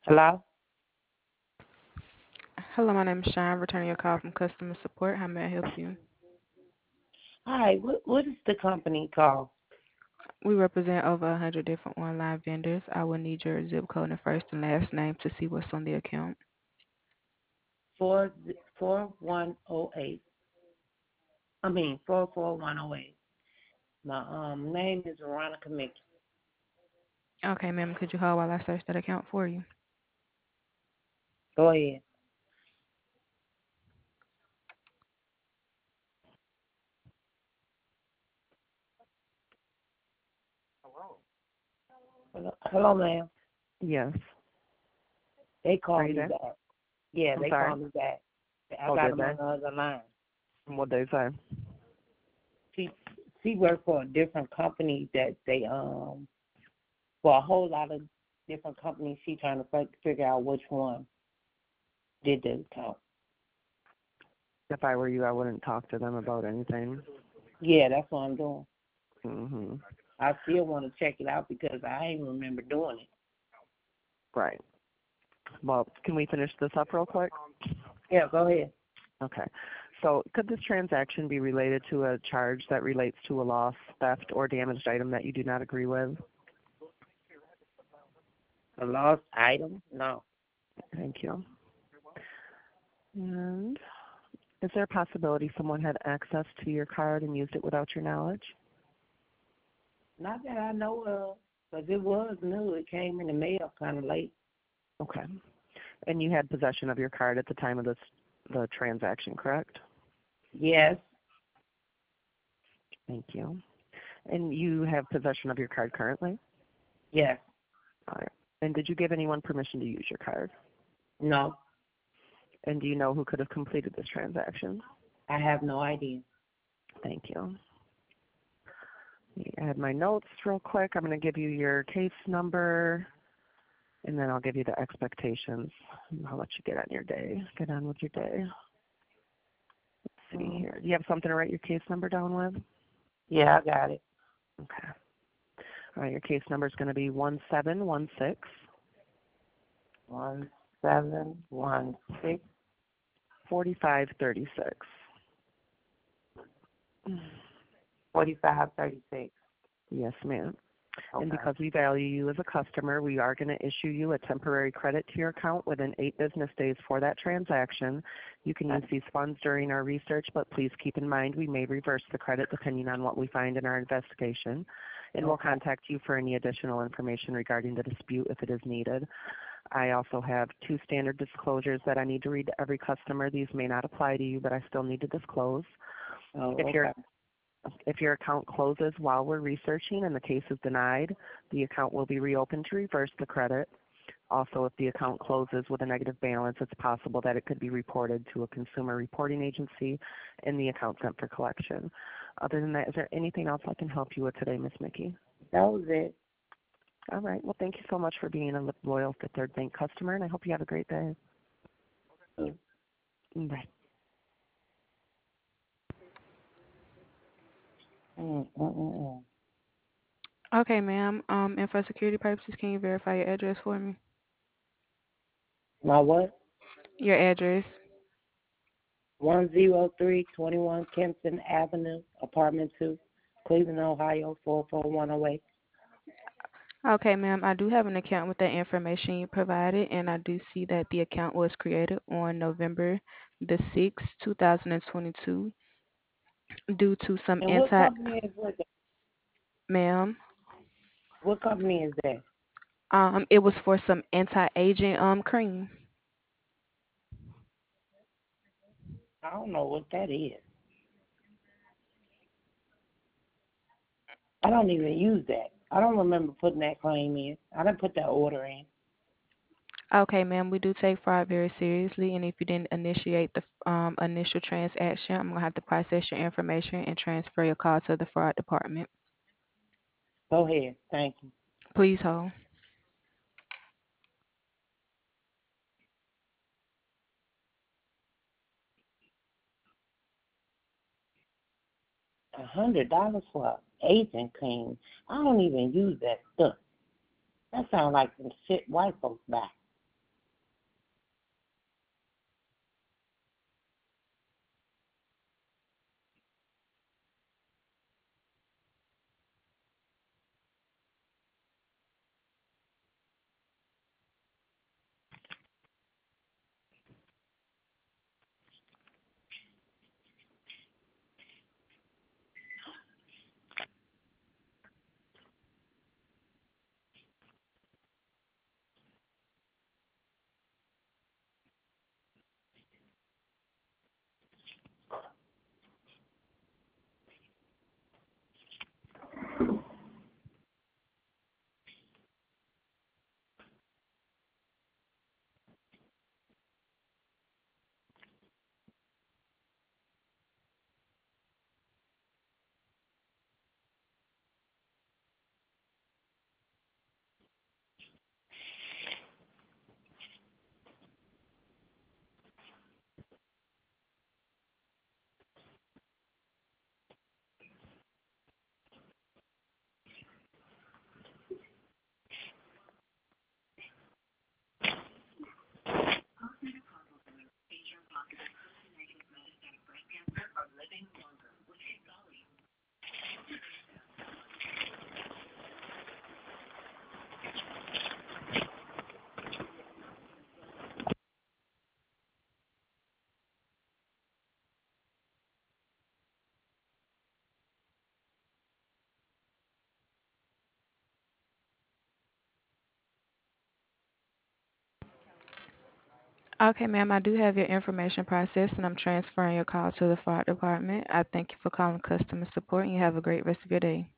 Hello? Hello, my name is Sean. Returning your call from customer support. How may I help you? Hi, what is the company called? We represent over 100 different online vendors. I will need your zip code and first and last name to see what's on the account. 4108. I mean 44108. My name is Veronica Mickey. Okay, ma'am, could you hold while I search that account for you? Go ahead. Hello, ma'am. Yes. They Are called you me there? back. Yeah, I'm they sorry. called me back. I Oh, got did them they? on the other line. What they say? She she worked for a different company that they for a whole lot of different companies. She trying to figure out which one did the count. If I were you, I wouldn't talk to them about anything. Yeah, that's what I'm doing. Mhm. I still want to check it out because I ain't remember doing it. Right. Well, can we finish this up real quick? Yeah, go ahead. Okay. So, could this transaction be related to a charge that relates to a loss, theft, or damaged item that you do not agree with? A lost item? No. Thank you. And is there a possibility someone had access to your card and used it without your knowledge? Not that I know of, because it was new. It came in the mail kind of late. Okay. And you had possession of your card at the time of the transaction, correct? Yes, Thank you. And you have possession of your card currently? yes, All right. And did you give anyone permission to use your card? no. And do you know who could have completed this transaction? I have no idea. Thank you. Let me add my notes real quick. I'm going to give you your case number, and then I'll give you the expectations. And I'll let you get on your day. Get on with your day. Let's see here. Do you have something to write your case number down with? Yeah, I got it. Okay. All right, your case number is going to be 1716 1716 4536. 4536. Yes, ma'am. Okay. And because we value you as a customer, we are going to issue you a temporary credit to your account within 8 business days for that transaction. You can use these funds during our research, but please keep in mind we may reverse the credit depending on what we find in our investigation. And we'll contact you for any additional information regarding the dispute if it is needed. I also have 2 standard disclosures that I need to read to every customer. These may not apply to you, but I still need to disclose. Oh, If okay. your If your account closes while we're researching and the case is denied, the account will be reopened to reverse the credit. Also, if the account closes with a negative balance, it's possible that it could be reported to a consumer reporting agency and the account sent for collection. Other than that, is there anything else I can help you with today, Miss Mickey? That was it. All right. Well, thank you so much for being a loyal Fifth Third Bank customer, and I hope you have a great day. Bye. Mm-mm-mm. Okay, ma'am. And for security purposes, can you verify your address for me? My what? Your address. 10321 Kempton Avenue, apartment 2, Cleveland, Ohio, 44108. Okay, ma'am. I do have an account with the information you provided, and I do see that the account was created on November the 6th, 2022, due to some And what company is with it? ma'am. What company is that? It was for some anti-aging cream. I don't know what that is. I don't even use that. I don't remember putting that claim in. I didn't put that order in. Okay, ma'am, we do take fraud very seriously, and if you didn't initiate the initial transaction, I'm gonna have to process your information and transfer your call to the fraud department. Go ahead. Thank you. Please hold. 100 for an agent cream. I don't even use that stuff. That sounds like some shit white folks buy. Okay, ma'am, I do have your information processed, and I'm transferring your call to the fire department. I thank you for calling customer support, and you have a great rest of your day.